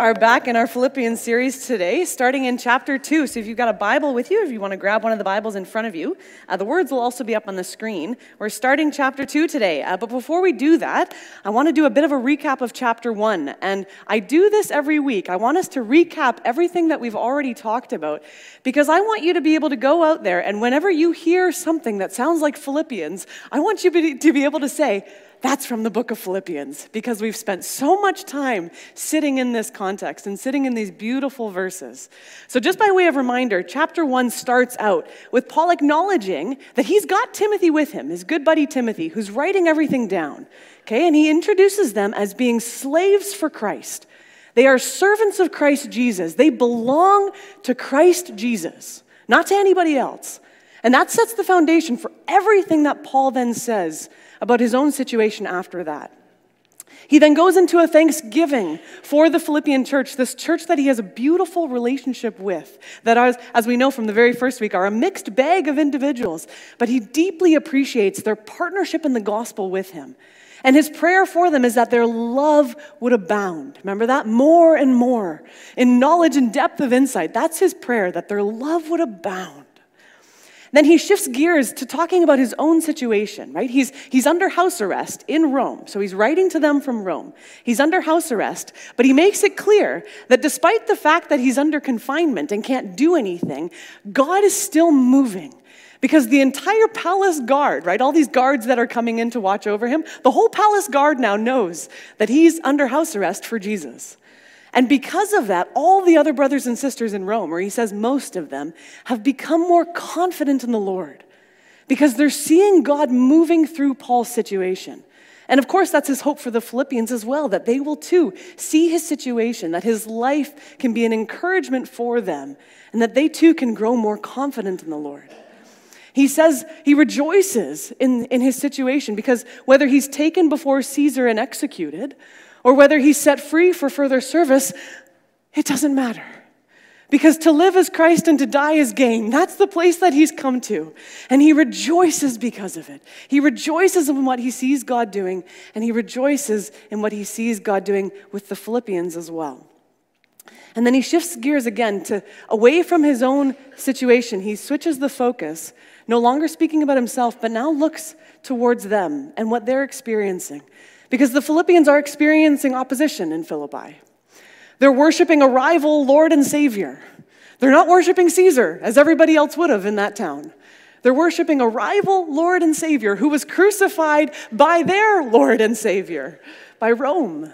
are back in our Philippians series today, starting in chapter 2. So if you've got a Bible with you, if you want to grab one of the Bibles in front of you, the words will also be up on the screen. We're starting chapter 2 today. But before we do that, I want to do a bit of a recap of chapter 1. And I do this every week. I want us to recap everything that we've already talked about, because I want you to be able to go out there, and whenever you hear something that sounds like Philippians, I want you to be able to say, that's from the book of Philippians, because we've spent so much time sitting in this context and sitting in these beautiful verses. So just by way of reminder, chapter 1 starts out with Paul acknowledging that he's got Timothy with him, his good buddy Timothy, who's writing everything down. Okay, and he introduces them as being slaves for Christ. They are servants of Christ Jesus. They belong to Christ Jesus, not to anybody else. And that sets the foundation for everything that Paul then says about his own situation after that. He then goes into a thanksgiving for the Philippian church, this church that he has a beautiful relationship with, that as we know from the very first week, are a mixed bag of individuals, but he deeply appreciates their partnership in the gospel with him. And his prayer for them is that their love would abound. Remember that? More and more in knowledge and depth of insight. That's his prayer, that their love would abound. Then he shifts gears to talking about his own situation, right? He's under house arrest in Rome. So he's writing to them from Rome. He's under house arrest, but he makes it clear that despite the fact that he's under confinement and can't do anything, God is still moving. Because the entire palace guard, right, all these guards that are coming in to watch over him, the whole palace guard now knows that he's under house arrest for Jesus. And because of that, all the other brothers and sisters in Rome, or he says most of them, have become more confident in the Lord because they're seeing God moving through Paul's situation. And of course, that's his hope for the Philippians as well, that they will too see his situation, that his life can be an encouragement for them, and that they too can grow more confident in the Lord. He says he rejoices in his situation because whether he's taken before Caesar and executed, or whether he's set free for further service, it doesn't matter. Because to live is Christ and to die is gain. That's the place that he's come to. And he rejoices because of it. He rejoices in what he sees God doing, and he rejoices in what he sees God doing with the Philippians as well. And then he shifts gears again to away from his own situation. He switches the focus, no longer speaking about himself, but now looks towards them and what they're experiencing. Because the Philippians are experiencing opposition in Philippi. They're worshiping a rival Lord and Savior. They're not worshiping Caesar, as everybody else would have in that town. They're worshiping a rival Lord and Savior who was crucified by their Lord and Savior, by Rome.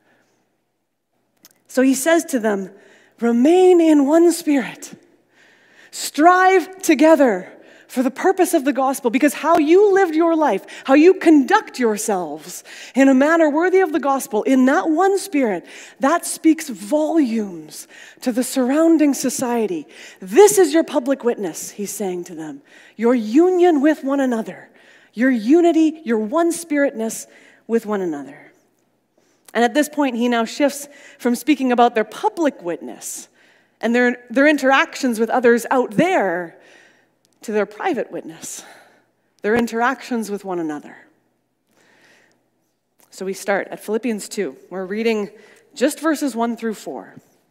So he says to them, remain in one spirit. Strive together for the purpose of the gospel, because how you lived your life, how you conduct yourselves in a manner worthy of the gospel, in that one spirit, that speaks volumes to the surrounding society. This is your public witness, he's saying to them. Your union with one another, your unity, your one-spiritness with one another. And at this point, he now shifts from speaking about their public witness and their interactions with others out there to their private witness, their interactions with one another. So we start at Philippians 2. We're reading just verses 1 through 4.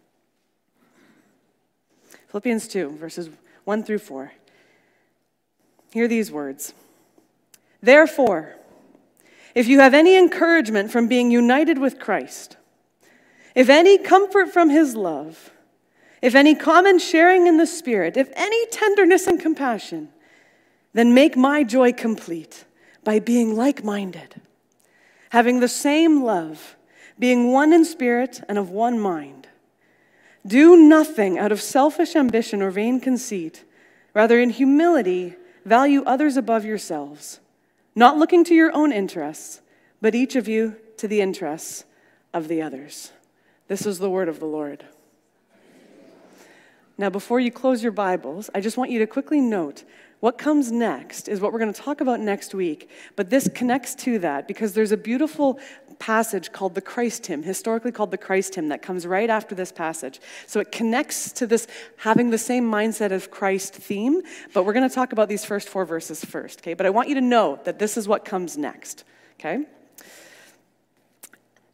Philippians 2, verses 1 through 4. Hear these words. Therefore, if you have any encouragement from being united with Christ, if any comfort from his love, if any common sharing in the Spirit, if any tenderness and compassion, then make my joy complete by being like-minded, having the same love, being one in spirit and of one mind. Do nothing out of selfish ambition or vain conceit. Rather, in humility, value others above yourselves, not looking to your own interests, but each of you to the interests of the others. This is the word of the Lord. Now, before you close your Bibles, I just want you to quickly note what comes next is what we're going to talk about next week, but this connects to that because there's a beautiful passage called the Christ hymn, historically called the Christ hymn, that comes right after this passage. So it connects to this having the same mindset of Christ theme, but we're going to talk about these first 4 verses first, okay? But I want you to know that this is what comes next, okay?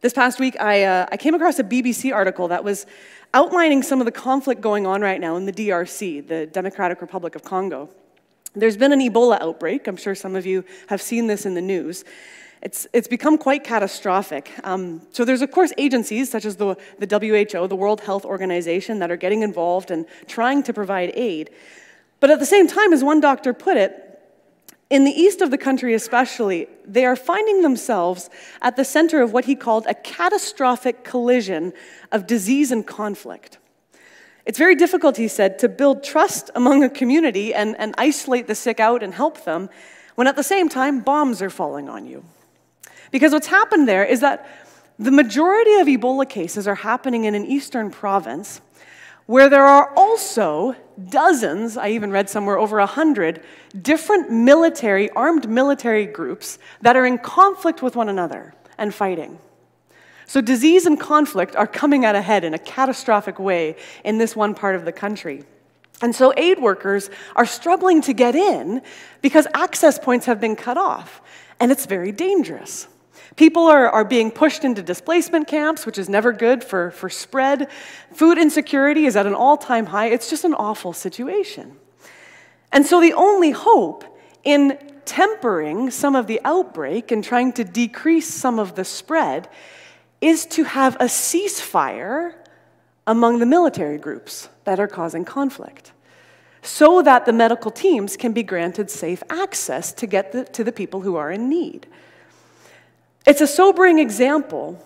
This past week, I came across a BBC article that was outlining some of the conflict going on right now in the DRC, the Democratic Republic of Congo. There's been an Ebola outbreak. I'm sure some of you have seen this in the news. It's become quite catastrophic. So there's, of course, agencies such as the WHO, the World Health Organization, that are getting involved and trying to provide aid. But at the same time, as one doctor put it, in the east of the country especially, they are finding themselves at the center of what he called a catastrophic collision of disease and conflict. It's very difficult, he said, to build trust among a community and isolate the sick out and help them, when at the same time, bombs are falling on you. Because what's happened there is that the majority of Ebola cases are happening in an eastern province where there are also dozens, I even read somewhere over 100, different armed military groups that are in conflict with one another and fighting. So disease and conflict are coming at a head in a catastrophic way in this one part of the country. And so aid workers are struggling to get in because access points have been cut off, and it's very dangerous. People are being pushed into displacement camps, which is never good for spread. Food insecurity is at an all-time high. It's just an awful situation. And so the only hope in tempering some of the outbreak and trying to decrease some of the spread is to have a ceasefire among the military groups that are causing conflict, so that the medical teams can be granted safe access to get to the people who are in need. It's a sobering example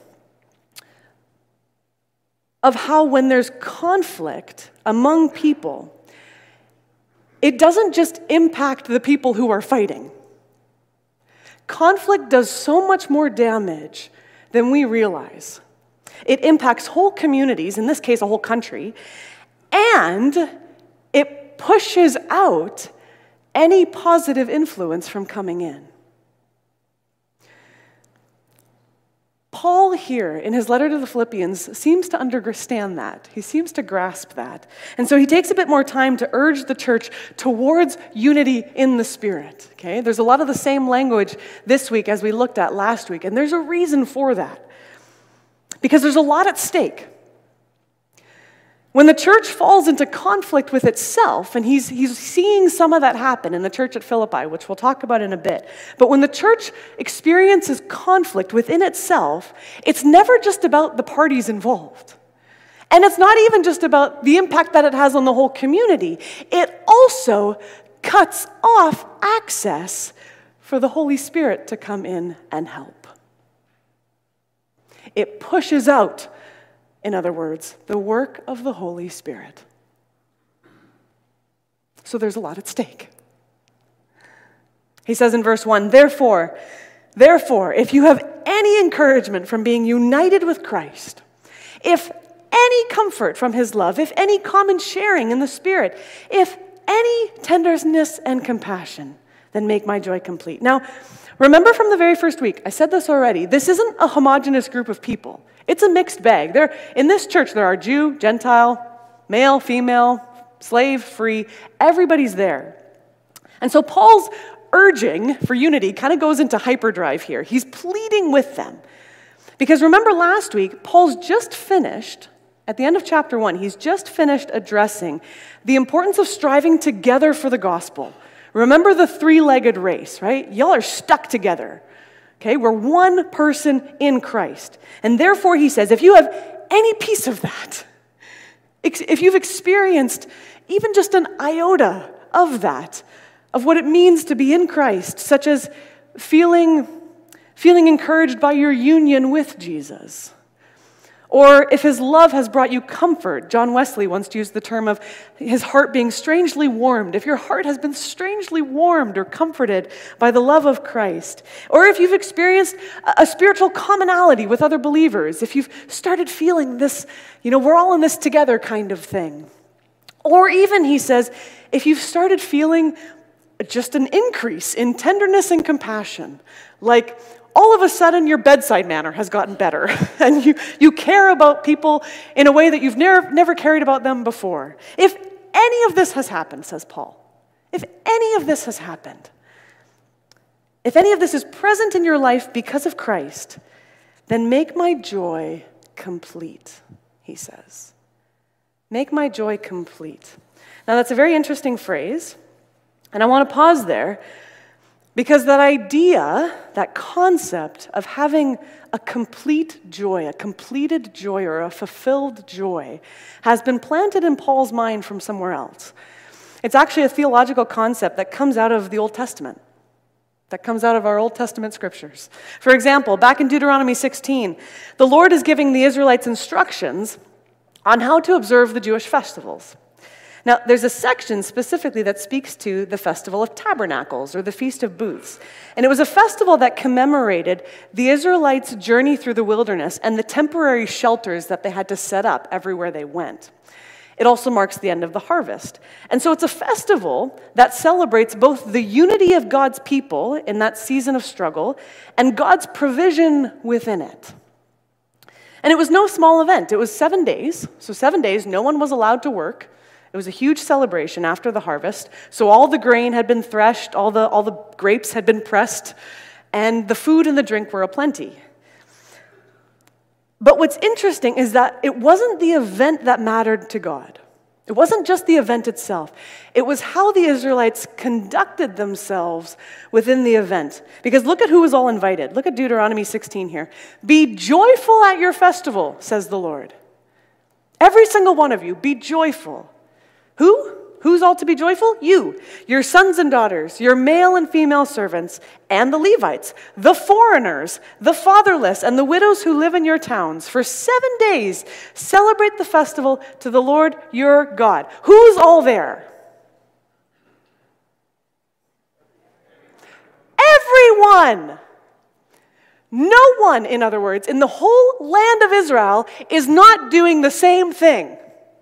of how when there's conflict among people, it doesn't just impact the people who are fighting. Conflict does so much more damage than we realize. It impacts whole communities, in this case a whole country, and it pushes out any positive influence from coming in. Paul here, in his letter to the Philippians, seems to understand that. He seems to grasp that. And so he takes a bit more time to urge the church towards unity in the Spirit. Okay? There's a lot of the same language this week as we looked at last week, and there's a reason for that. Because there's a lot at stake. When the church falls into conflict with itself, and he's seeing some of that happen in the church at Philippi, which we'll talk about in a bit, but when the church experiences conflict within itself, it's never just about the parties involved. And it's not even just about the impact that it has on the whole community. It also cuts off access for the Holy Spirit to come in and help. It pushes out, in other words, the work of the Holy Spirit. So there's a lot at stake. He says in verse 1, Therefore, if you have any encouragement from being united with Christ, if any comfort from his love, if any common sharing in the Spirit, if any tenderness and compassion, then make my joy complete. Now, remember from the very first week, I said this already, this isn't a homogeneous group of people. It's a mixed bag. In this church, there are Jew, Gentile, male, female, slave, free. Everybody's there. And so Paul's urging for unity kind of goes into hyperdrive here. He's pleading with them. Because remember last week, Paul's just finished, at the end of chapter 1, he's just finished addressing the importance of striving together for the gospel. Remember the three-legged race, right? Y'all are stuck together. Okay, we're one person in Christ. And therefore, he says, if you have any piece of that, if you've experienced even just an iota of that, of what it means to be in Christ, such as feeling encouraged by your union with Jesus, or if his love has brought you comfort. John Wesley once used the term of his heart being strangely warmed. If your heart has been strangely warmed or comforted by the love of Christ, or if you've experienced a spiritual commonality with other believers, if you've started feeling this, we're all in this together kind of thing. Or even, he says, if you've started feeling just an increase in tenderness and compassion, like all of a sudden your bedside manner has gotten better and you care about people in a way that you've never cared about them before. If any of this has happened, says Paul, if any of this has happened, if any of this is present in your life because of Christ, Then make my joy complete, he says. Make my joy complete. Now that's a very interesting phrase, and I want to pause there because that idea, that concept of having a complete joy, a completed joy or a fulfilled joy has been planted in Paul's mind from somewhere else. It's actually a theological concept that comes out of the Old Testament, that comes out of our Old Testament scriptures. For example, back in Deuteronomy 16, the Lord is giving the Israelites instructions on how to observe the Jewish festivals. Now, there's a section specifically that speaks to the Festival of Tabernacles, or the Feast of Booths. And it was a festival that commemorated the Israelites' journey through the wilderness and the temporary shelters that they had to set up everywhere they went. It also marks the end of the harvest. And so it's a festival that celebrates both the unity of God's people in that season of struggle and God's provision within it. And it was no small event. It was 7 days. So 7 days, no one was allowed to work. It was a huge celebration after the harvest. So all the grain had been threshed, all the grapes had been pressed, and the food and the drink were aplenty. But what's interesting is that it wasn't the event that mattered to God. It wasn't just the event itself. It was how the Israelites conducted themselves within the event. Because look at who was all invited. Look at Deuteronomy 16 here. Be joyful at your festival, says the Lord. Every single one of you, be joyful. Who? Who's all to be joyful? You, your sons and daughters, your male and female servants, and the Levites, the foreigners, the fatherless, and the widows who live in your towns. For 7 days, celebrate the festival to the Lord your God. Who's all there? Everyone. No one, in other words, in the whole land of Israel is not doing the same thing.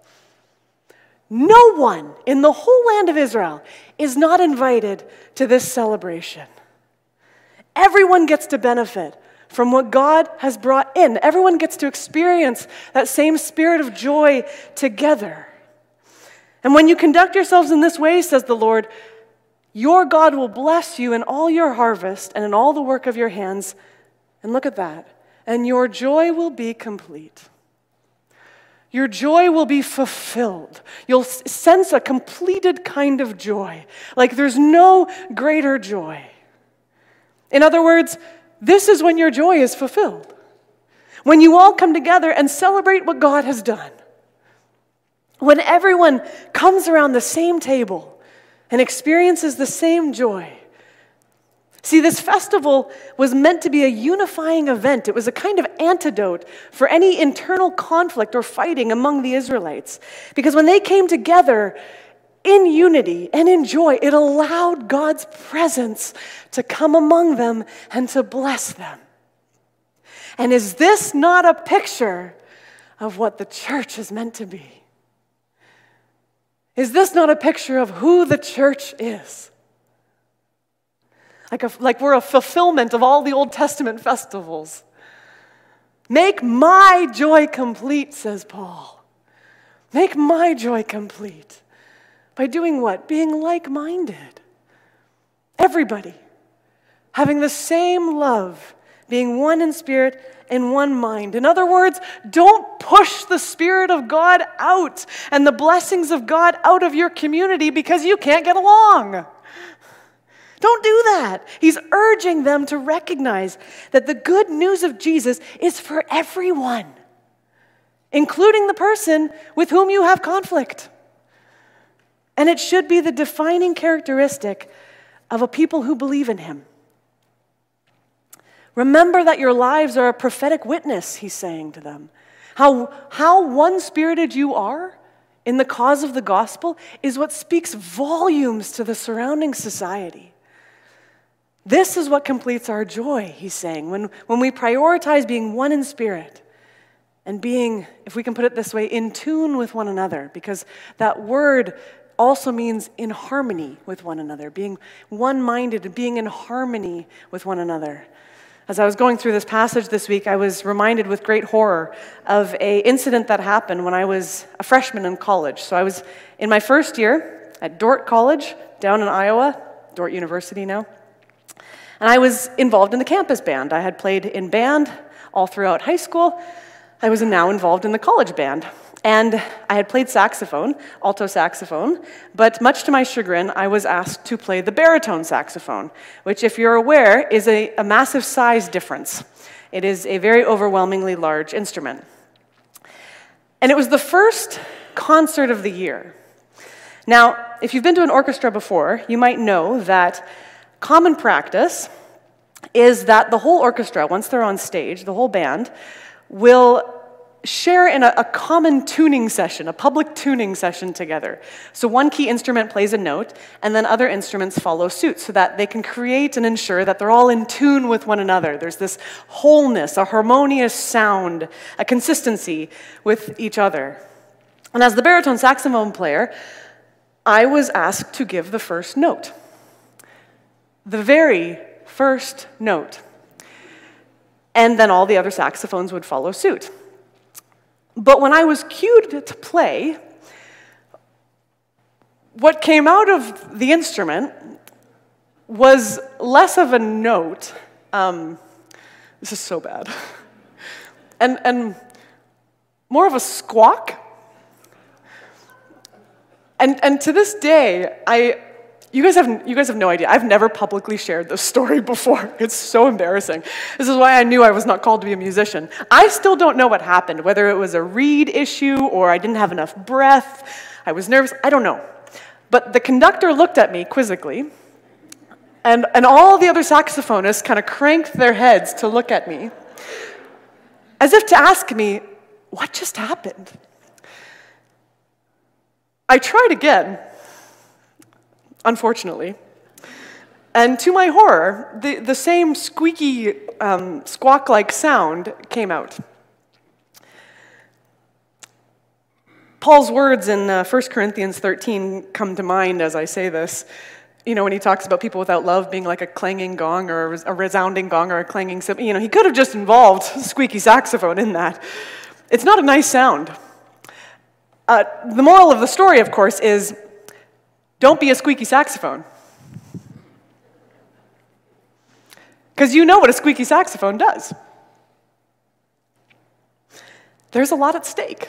No one in the whole land of Israel is not invited to this celebration. Everyone gets to benefit from what God has brought in. Everyone gets to experience that same spirit of joy together. And when you conduct yourselves in this way, says the Lord, your God will bless you in all your harvest and in all the work of your hands. And look at that. And your joy will be complete. Your joy will be fulfilled. You'll sense a completed kind of joy, like there's no greater joy. In other words, this is when your joy is fulfilled. When you all come together and celebrate what God has done. When everyone comes around the same table and experiences the same joy. See, this festival was meant to be a unifying event. It was a kind of antidote for any internal conflict or fighting among the Israelites. Because when they came together in unity and in joy, it allowed God's presence to come among them and to bless them. And is this not a picture of what the church is meant to be? Is this not a picture of who the church is? Like we're a fulfillment of all the Old Testament festivals. Make my joy complete, says Paul. Make my joy complete. By doing what? Being like-minded. Everybody. Having the same love. Being one in spirit and one mind. In other words, don't push the Spirit of God out and the blessings of God out of your community because you can't get along. Don't do that. He's urging them to recognize that the good news of Jesus is for everyone, including the person with whom you have conflict. And it should be the defining characteristic of a people who believe in him. Remember that your lives are a prophetic witness, he's saying to them. How one-spirited you are in the cause of the gospel is what speaks volumes to the surrounding society. This is what completes our joy, he's saying, when we prioritize being one in spirit and being, if we can put it this way, in tune with one another, because that word also means in harmony with one another, being one-minded and being in harmony with one another. As I was going through this passage this week, I was reminded with great horror of an incident that happened when I was a freshman in college. So I was in my first year at Dordt College down in Iowa, Dordt University now. And I was involved in the campus band. I had played in band all throughout high school, I was now involved in the college band. And I had played saxophone, alto saxophone, but much to my chagrin, I was asked to play the baritone saxophone, which, if you're aware, is a massive size difference. It is a very overwhelmingly large instrument. And it was the first concert of the year. Now, if you've been to an orchestra before, you might know that common practice is that the whole orchestra, once they're on stage, the whole band, will share in a common tuning session, a public tuning session together. So one key instrument plays a note, and then other instruments follow suit so that they can create and ensure that they're all in tune with one another. There's this wholeness, a harmonious sound, a consistency with each other. And as the baritone saxophone player, I was asked to give the first note. The very first note. And then all the other saxophones would follow suit. But when I was cued to play, what came out of the instrument was less of a note. This is so bad. And more of a squawk. And to this day, you guys have no idea. I've never publicly shared this story before. It's so embarrassing. This is why I knew I was not called to be a musician. I still don't know what happened, whether it was a reed issue or I didn't have enough breath. I was nervous. I don't know. But the conductor looked at me quizzically, and all the other saxophonists kind of cranked their heads to look at me, as if to ask me, what just happened? I tried again. Unfortunately. And to my horror, the same squeaky, squawk-like sound came out. Paul's words in 1 Corinthians 13 come to mind as I say this. You know, when he talks about people without love being like a clanging gong or a resounding gong or a clanging cymbal, you know, he could have just involved squeaky saxophone in that. It's not a nice sound. The moral of the story, of course, is don't be a squeaky saxophone. Because you know what a squeaky saxophone does. There's a lot at stake.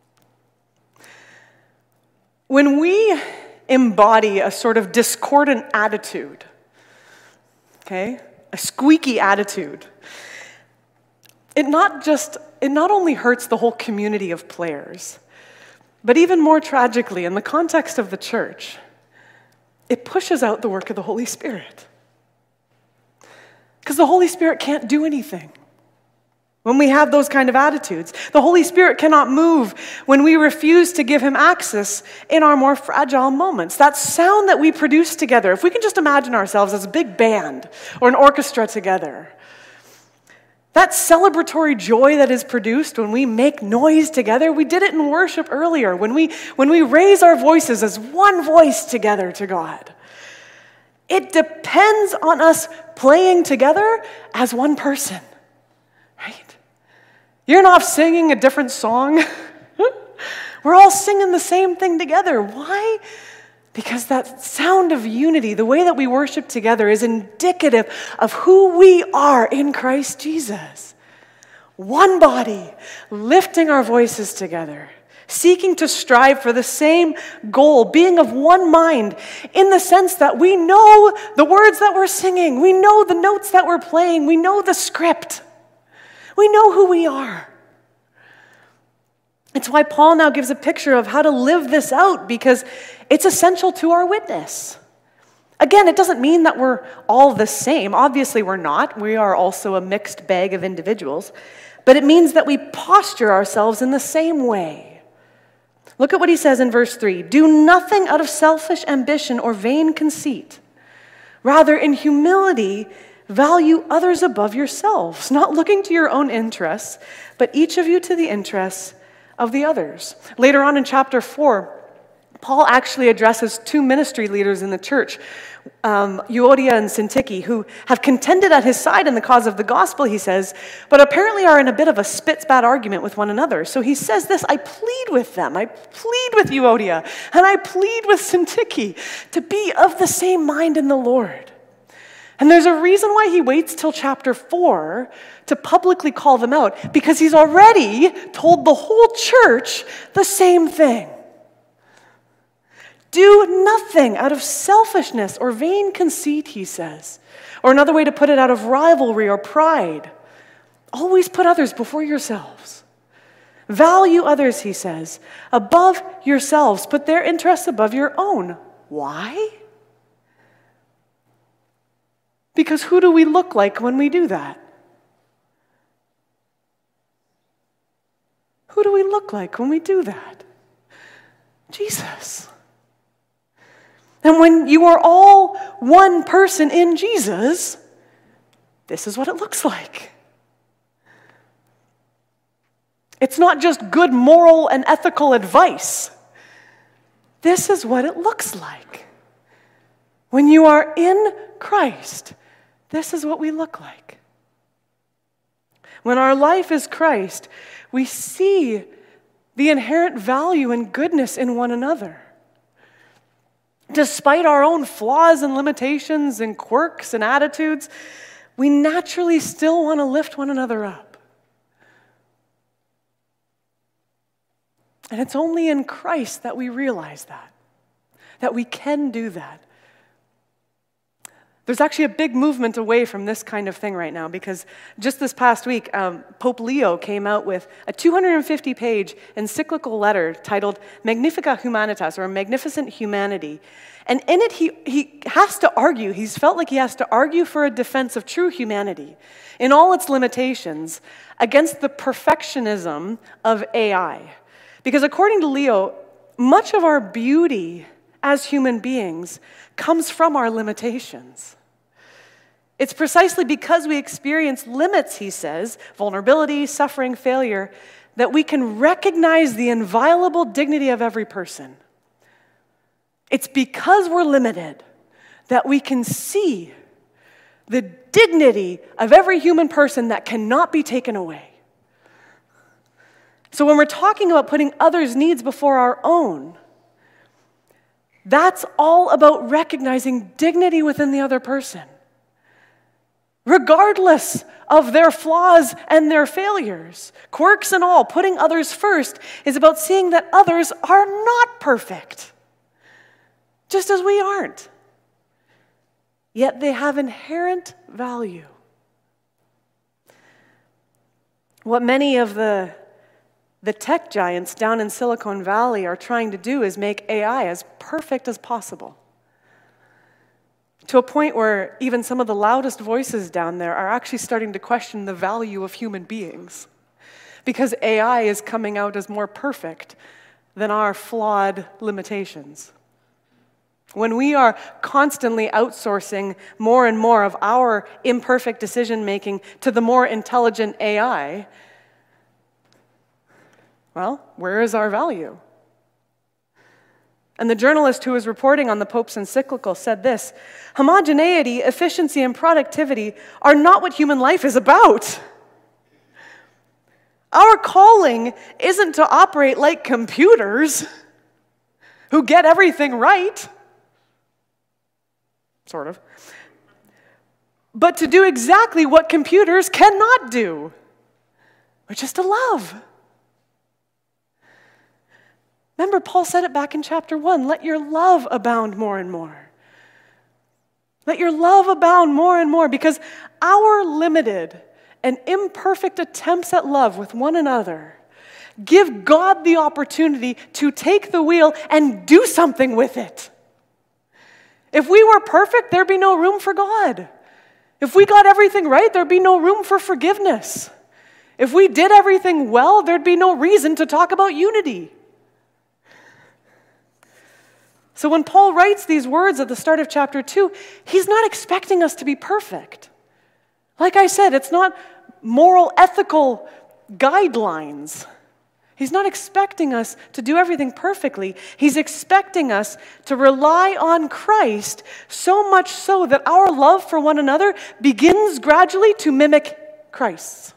When we embody a sort of discordant attitude, okay, a squeaky attitude, it not only hurts the whole community of players, but even more tragically, in the context of the church, it pushes out the work of the Holy Spirit. Because the Holy Spirit can't do anything when we have those kind of attitudes. The Holy Spirit cannot move when we refuse to give him access in our more fragile moments. That sound that we produce together, if we can just imagine ourselves as a big band or an orchestra together, that celebratory joy that is produced when we make noise together, we did it in worship earlier, when we raise our voices as one voice together to God. It depends on us playing together as one person, right? You're not singing a different song. We're all singing the same thing together. Why? Because that sound of unity, the way that we worship together, is indicative of who we are in Christ Jesus. One body, lifting our voices together, seeking to strive for the same goal, being of one mind, in the sense that we know the words that we're singing, we know the notes that we're playing, we know the script, we know who we are. It's why Paul now gives a picture of how to live this out, because it's essential to our witness. Again, it doesn't mean that we're all the same. Obviously, we're not. We are also a mixed bag of individuals. But it means that we posture ourselves in the same way. Look at what he says in verse 3. Do nothing out of selfish ambition or vain conceit. Rather, in humility, value others above yourselves, not looking to your own interests, but each of you to the interests of the others. Later on in chapter 4, Paul actually addresses two ministry leaders in the church, Euodia and Syntyche, who have contended at his side in the cause of the gospel, he says, but apparently are in a bit of a spit-spat argument with one another. So he says this, I plead with them, I plead with Euodia, and I plead with Syntyche to be of the same mind in the Lord. And there's a reason why he waits till chapter 4 to publicly call them out, because he's already told the whole church the same thing. Do nothing out of selfishness or vain conceit, he says. Or another way to put it, out of rivalry or pride. Always put others before yourselves. Value others, he says, above yourselves. Put their interests above your own. Why? Because who do we look like when we do that? Who do we look like when we do that? Jesus. And when you are all one person in Jesus, this is what it looks like. It's not just good moral and ethical advice. This is what it looks like. When you are in Christ, this is what we look like. When our life is Christ, we see the inherent value and goodness in one another. Despite our own flaws and limitations and quirks and attitudes, we naturally still want to lift one another up. And it's only in Christ that we realize that we can do that. There's actually a big movement away from this kind of thing right now, because just this past week, Pope Leo came out with a 250-page encyclical letter titled Magnificat Humanitas, or Magnificent Humanity. And in it, he has to argue, he's felt like he has to argue for a defense of true humanity in all its limitations against the perfectionism of AI. Because according to Leo, much of our beauty as human beings comes from our limitations. It's precisely because we experience limits, he says, vulnerability, suffering, failure, that we can recognize the inviolable dignity of every person. It's because we're limited that we can see the dignity of every human person that cannot be taken away. So when we're talking about putting others' needs before our own, that's all about recognizing dignity within the other person, regardless of their flaws and their failures. Quirks and all, putting others first is about seeing that others are not perfect, just as we aren't. Yet they have inherent value. What many of the tech giants down in Silicon Valley are trying to do is make AI as perfect as possible, to a point where even some of the loudest voices down there are actually starting to question the value of human beings, because AI is coming out as more perfect than our flawed limitations. When we are constantly outsourcing more and more of our imperfect decision-making to the more intelligent AI, well, where is our value? And the journalist who was reporting on the Pope's encyclical said this: homogeneity, efficiency, and productivity are not what human life is about. Our calling isn't to operate like computers who get everything right, sort of, but to do exactly what computers cannot do, which is to love. Remember, Paul said it back in chapter 1, let your love abound more and more. Let your love abound more and more, because our limited and imperfect attempts at love with one another give God the opportunity to take the wheel and do something with it. If we were perfect, there'd be no room for God. If we got everything right, there'd be no room for forgiveness. If we did everything well, there'd be no reason to talk about unity. So when Paul writes these words at the start of chapter 2, he's not expecting us to be perfect. Like I said, it's not moral, ethical guidelines. He's not expecting us to do everything perfectly. He's expecting us to rely on Christ, so much so that our love for one another begins gradually to mimic Christ's.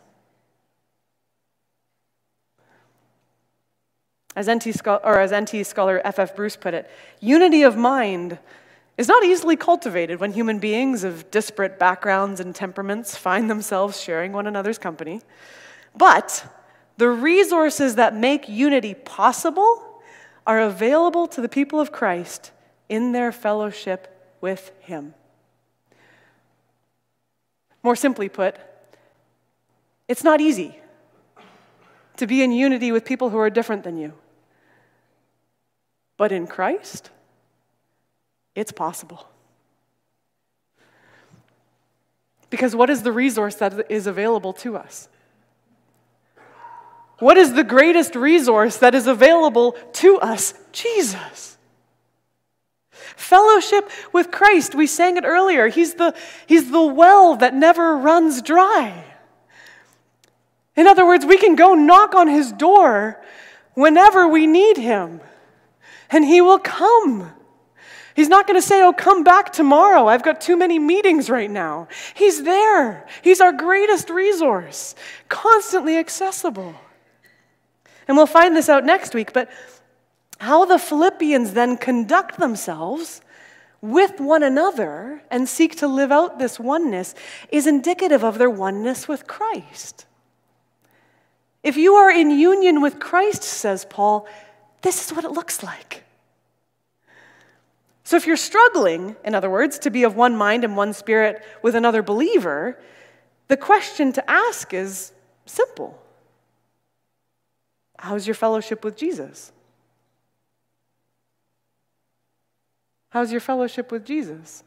As NT scholar F.F. Bruce put it, unity of mind is not easily cultivated when human beings of disparate backgrounds and temperaments find themselves sharing one another's company. But the resources that make unity possible are available to the people of Christ in their fellowship with Him. More simply put, it's not easy to be in unity with people who are different than you. But in Christ, it's possible. Because what is the resource that is available to us? What is the greatest resource that is available to us? Jesus. Fellowship with Christ, we sang it earlier. He's the well that never runs dry. In other words, we can go knock on His door whenever we need Him, and He will come. He's not going to say, oh, come back tomorrow. I've got too many meetings right now. He's there. He's our greatest resource, constantly accessible. And we'll find this out next week, but how the Philippians then conduct themselves with one another and seek to live out this oneness is indicative of their oneness with Christ. If you are in union with Christ, says Paul, this is what it looks like. So if you're struggling, in other words, to be of one mind and one spirit with another believer, the question to ask is simple. How's your fellowship with Jesus? How's your fellowship with Jesus?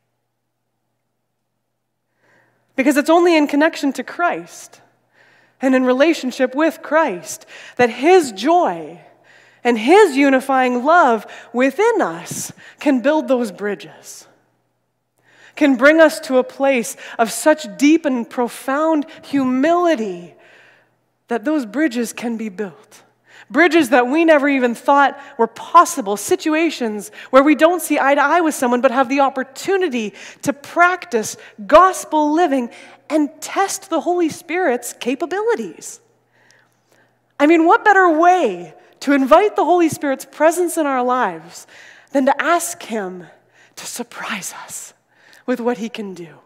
Because it's only in connection to Christ and in relationship with Christ that His joy and His unifying love within us can build those bridges, can bring us to a place of such deep and profound humility that those bridges can be built. Bridges that we never even thought were possible. Situations where we don't see eye to eye with someone but have the opportunity to practice gospel living and test the Holy Spirit's capabilities. I mean, what better way to invite the Holy Spirit's presence in our lives than to ask Him to surprise us with what He can do?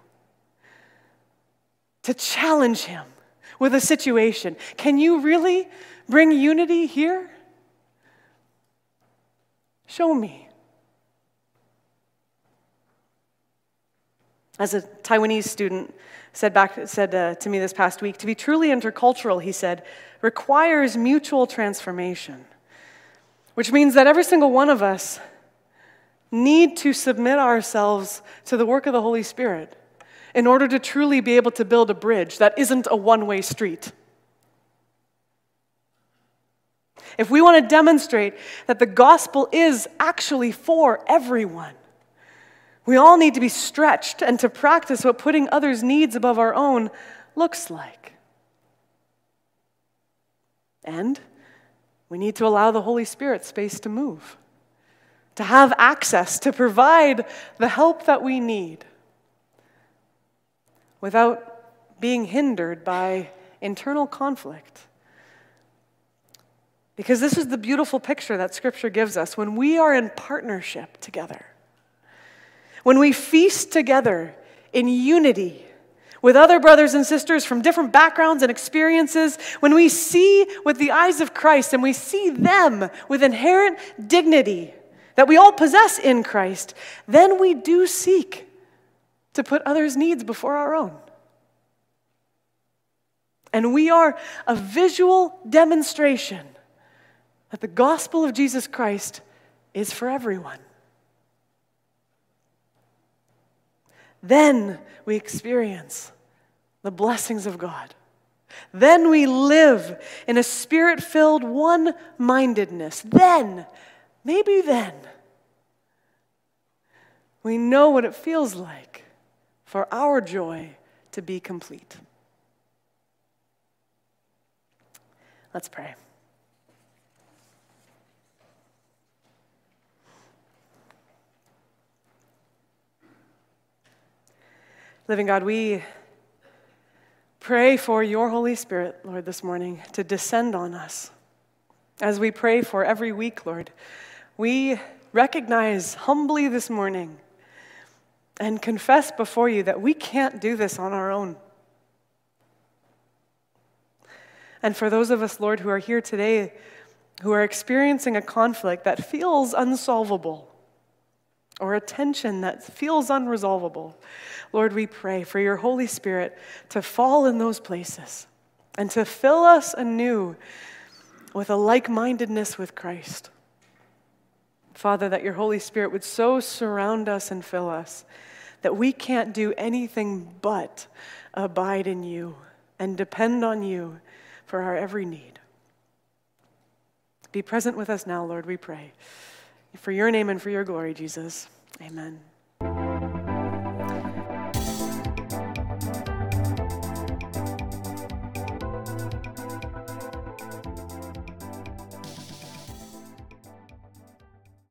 To challenge Him with a situation. Can you really bring unity here? Show me. As a Taiwanese student said to me this past week, to be truly intercultural, he said, requires mutual transformation, which means that every single one of us need to submit ourselves to the work of the Holy Spirit in order to truly be able to build a bridge that isn't a one-way street. If we want to demonstrate that the gospel is actually for everyone, we all need to be stretched and to practice what putting others' needs above our own looks like. And we need to allow the Holy Spirit space to move, to have access, to provide the help that we need without being hindered by internal conflict. Because this is the beautiful picture that Scripture gives us. When we are in partnership together, when we feast together in unity with other brothers and sisters from different backgrounds and experiences, when we see with the eyes of Christ and we see them with inherent dignity that we all possess in Christ, then we do seek to put others' needs before our own. And we are a visual demonstration that the gospel of Jesus Christ is for everyone. Then we experience the blessings of God. Then we live in a spirit-filled one-mindedness. Maybe then, we know what it feels like for our joy to be complete. Let's pray. Living God, we pray for your Holy Spirit, Lord, this morning to descend on us. As we pray for every week, Lord, we recognize humbly this morning and confess before you that we can't do this on our own. And for those of us, Lord, who are here today, who are experiencing a conflict that feels unsolvable, or a tension that feels unresolvable, Lord, we pray for your Holy Spirit to fall in those places and to fill us anew with a like-mindedness with Christ. Father, that your Holy Spirit would so surround us and fill us that we can't do anything but abide in you and depend on you for our every need. Be present with us now, Lord, we pray. For your name and for your glory, Jesus. Amen.